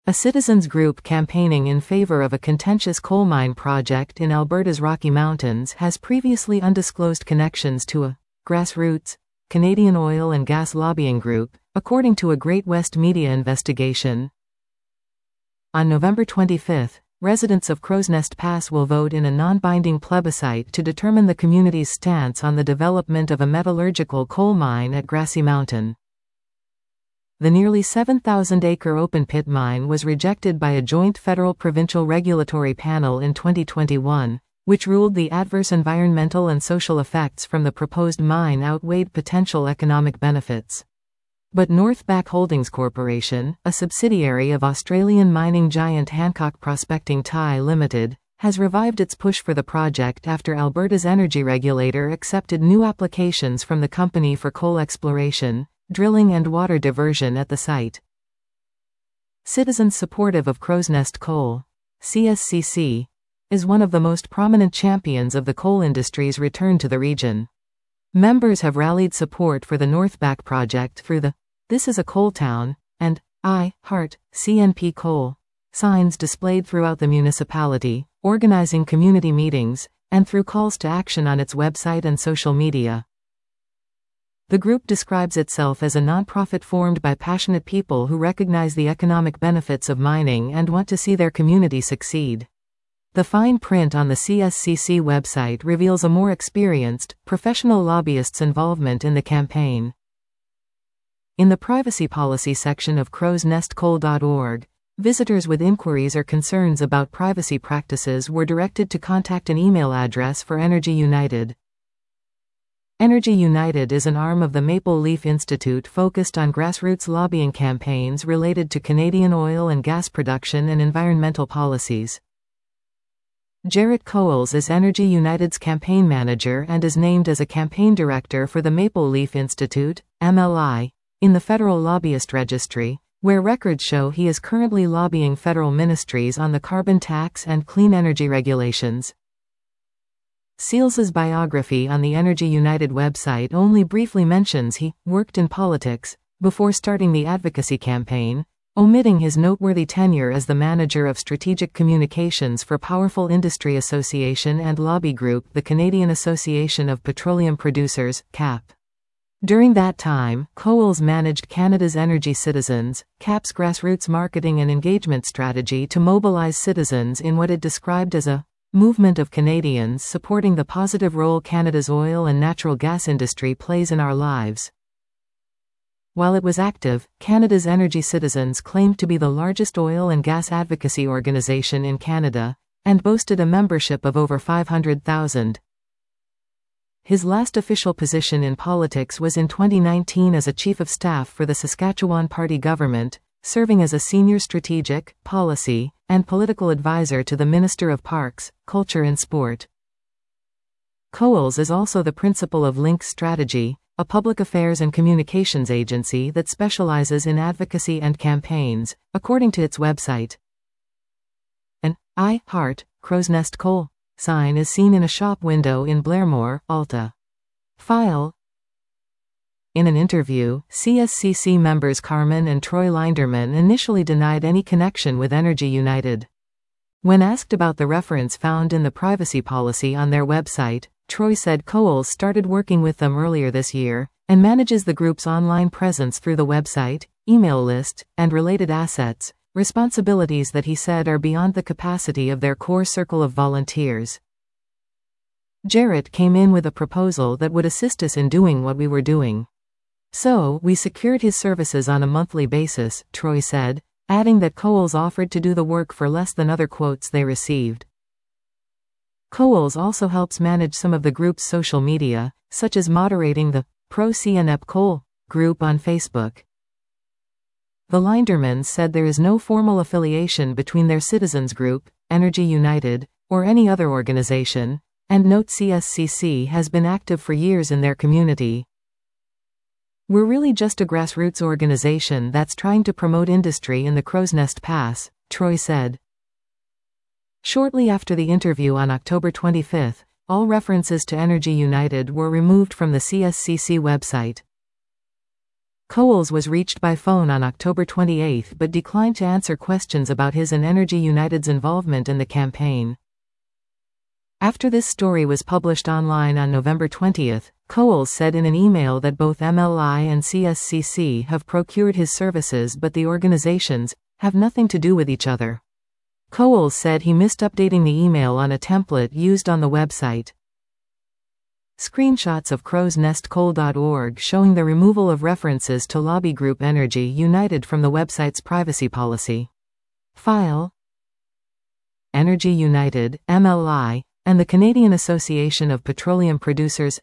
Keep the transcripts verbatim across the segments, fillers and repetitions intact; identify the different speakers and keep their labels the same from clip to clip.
Speaker 1: A citizens group campaigning in favor of a contentious coal mine project in Alberta's Rocky Mountains has previously undisclosed connections to a grassroots Canadian oil and gas lobbying group, according to a Great West Media investigation. On November twenty-fifth, residents of Crowsnest Pass will vote in a non-binding plebiscite to determine the community's stance on the development of a metallurgical coal mine at Grassy Mountain. The nearly seven thousand acre open-pit mine was rejected by a joint federal-provincial regulatory panel in twenty twenty-one, which ruled the adverse environmental and social effects from the proposed mine outweighed potential economic benefits. But Northback Holdings Corporation, a subsidiary of Australian mining giant Hancock Prospecting Thai Limited, has revived its push for the project after Alberta's energy regulator accepted new applications from the company for coal exploration, drilling and water diversion at the site. Citizens supportive of Crowsnest Coal, C S C C, is one of the most prominent champions of the coal industry's return to the region. Members have rallied support for the Northback project through the "This is a Coal Town" and "I Heart C N P Coal" signs displayed throughout the municipality, organizing community meetings, and through calls to action on its website and social media. The group describes itself as a nonprofit formed by passionate people who recognize the economic benefits of mining and want to see their community succeed. The fine print on the C S C C website reveals a more experienced, professional lobbyist's involvement in the campaign. In the privacy policy section of crows nest coal dot org, visitors with inquiries or concerns about privacy practices were directed to contact an email address for Energy United. Energy United is an arm of the Maple Leaf Institute focused on grassroots lobbying campaigns related to Canadian oil and gas production and environmental policies. Jarrett Coles is Energy United's campaign manager and is named as a campaign director for the Maple Leaf Institute, M L I, in the Federal Lobbyist Registry, where records show he is currently lobbying federal ministries on the carbon tax and clean energy regulations. Seals's biography on the Energy United website only briefly mentions he worked in politics before starting the advocacy campaign, omitting his noteworthy tenure as the manager of strategic communications for Powerful Industry Association and lobby group the Canadian Association of Petroleum Producers, C A P. During that time, Coles managed Canada's Energy Citizens, C A P's grassroots marketing and engagement strategy to mobilize citizens in what it described as a movement of Canadians supporting the positive role Canada's oil and natural gas industry plays in our lives. While it was active, Canada's Energy Citizens claimed to be the largest oil and gas advocacy organization in Canada, and boasted a membership of over five hundred thousand. His last official position in politics was in twenty nineteen as a chief of staff for the Saskatchewan Party government, serving as a senior strategic, policy, and political advisor to the Minister of Parks, Culture and Sport. Coles is also the principal of Link Strategy, a public affairs and communications agency that specializes in advocacy and campaigns, according to its website. An I Heart Crowsnest Coal sign is seen in a shop window in Blairmore, Alta. File. In an interview, C S C C members Carmen and Troy Linderman initially denied any connection with Energy United. When asked about the reference found in the privacy policy on their website, Troy said Coles started working with them earlier this year, and manages the group's online presence through the website, email list, and related assets, responsibilities that he said are beyond the capacity of their core circle of volunteers. Jarrett came in with a proposal that would assist us in doing what we were doing. So, we secured his services on a monthly basis, Troy said, adding that Coles offered to do the work for less than other quotes they received. Coles also helps manage some of the group's social media, such as moderating the Pro-C N P Coal group on Facebook. The Lindermans said there is no formal affiliation between their citizens group, Energy United, or any other organization, and note C S C C has been active for years in their community. We're really just a grassroots organization that's trying to promote industry in the Crowsnest Pass, Troy said. Shortly after the interview on October twenty-fifth, all references to Energy United were removed from the C S C C website. Coles was reached by phone on October twenty-eighth but declined to answer questions about his and Energy United's involvement in the campaign. After this story was published online on November twentieth, Coles said in an email that both M L I and C S C C have procured his services but the organizations have nothing to do with each other. Coles said he missed updating the email on a template used on the website. Screenshots of crows nest coal dot org showing the removal of references to lobby group Energy United from the website's privacy policy. File. Energy United, M L I, and the Canadian Association of Petroleum Producers.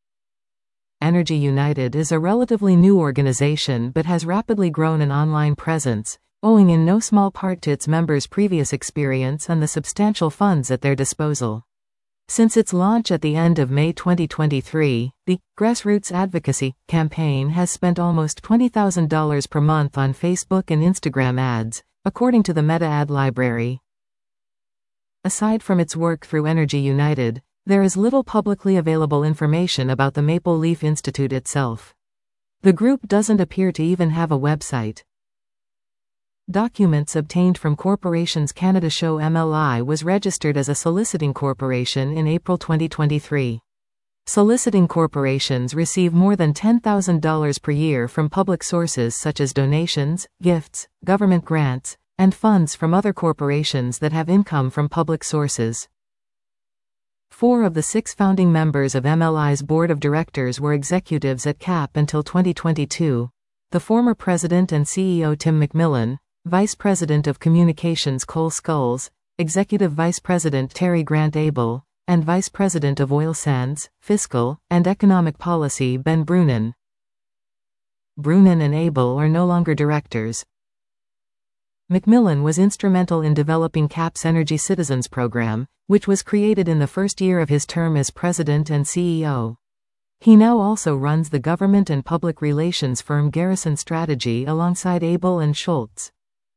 Speaker 1: Energy United is a relatively new organization but has rapidly grown an online presence, owing in no small part to its members' previous experience and the substantial funds at their disposal. Since its launch at the end of May twenty twenty-three, the Grassroots Advocacy campaign has spent almost twenty thousand dollars per month on Facebook and Instagram ads, according to the Meta Ad Library. Aside from its work through Energy United, there is little publicly available information about the Maple Leaf Institute itself. The group doesn't appear to even have a website. Documents obtained from Corporations Canada show M L I was registered as a soliciting corporation in April twenty twenty-three. Soliciting corporations receive more than ten thousand dollars per year from public sources such as donations, gifts, government grants, and funds from other corporations that have income from public sources. Four of the six founding members of M L I's board of directors were executives at C A P until twenty twenty-two. The former president and C E O Tim McMillan, Vice President of Communications Cole Skulls, Executive Vice President Terry Grant Abel, and Vice President of Oil Sands, Fiscal, and Economic Policy Ben Brunin. Brunin and Abel are no longer directors. McMillan was instrumental in developing C A P's Energy Citizens program, which was created in the first year of his term as president and C E O. He now also runs the government and public relations firm Garrison Strategy alongside Abel and Schultz.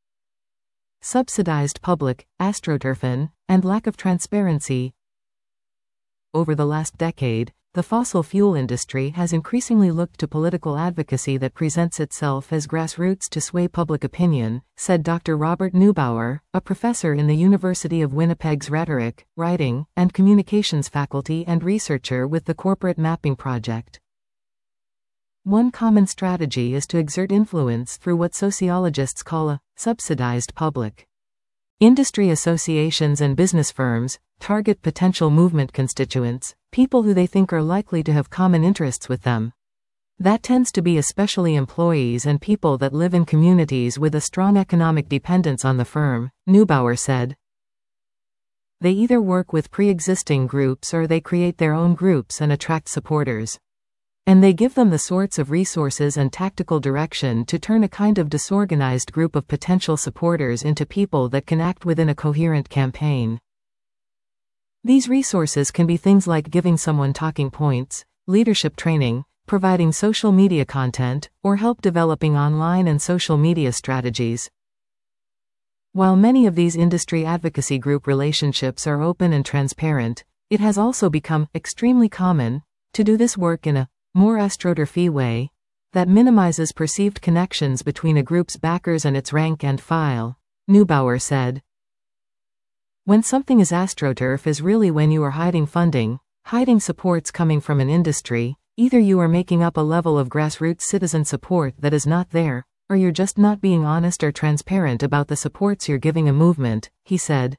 Speaker 1: Subsidized public, astroturfing, and lack of transparency. Over the last decade, the fossil fuel industry has increasingly looked to political advocacy that presents itself as grassroots to sway public opinion, said Doctor Robert Neubauer, a professor in the University of Winnipeg's Rhetoric, Writing, and Communications faculty and researcher with the Corporate Mapping Project. One common strategy is to exert influence through what sociologists call a subsidized public. Industry associations and business firms target potential movement constituents, people who they think are likely to have common interests with them. That tends to be especially employees and people that live in communities with a strong economic dependence on the firm, Neubauer said. They either work with pre-existing groups or they create their own groups and attract supporters. And they give them the sorts of resources and tactical direction to turn a kind of disorganized group of potential supporters into people that can act within a coherent campaign. These resources can be things like giving someone talking points, leadership training, providing social media content, or help developing online and social media strategies. While many of these industry advocacy group relationships are open and transparent, it has also become extremely common to do this work in a more astroturfy way that minimizes perceived connections between a group's backers and its rank and file, Neubauer said. When something is astroturf is really when you are hiding funding, hiding supports coming from an industry, either you are making up a level of grassroots citizen support that is not there, or you're just not being honest or transparent about the supports you're giving a movement, he said.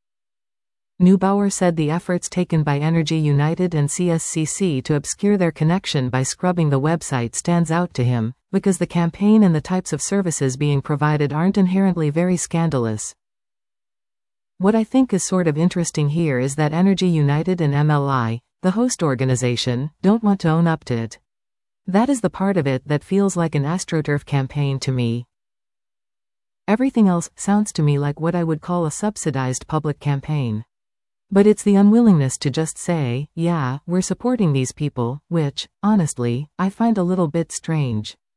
Speaker 1: Neubauer said the efforts taken by Energy United and C S C C to obscure their connection by scrubbing the website stands out to him, because the campaign and the types of services being provided aren't inherently very scandalous. What I think is sort of interesting here is that Energy United and M L I, the host organization, don't want to own up to it. That is the part of it that feels like an astroturf campaign to me. Everything else sounds to me like what I would call a subsidized public campaign. But it's the unwillingness to just say, yeah, we're supporting these people, which, honestly, I find a little bit strange.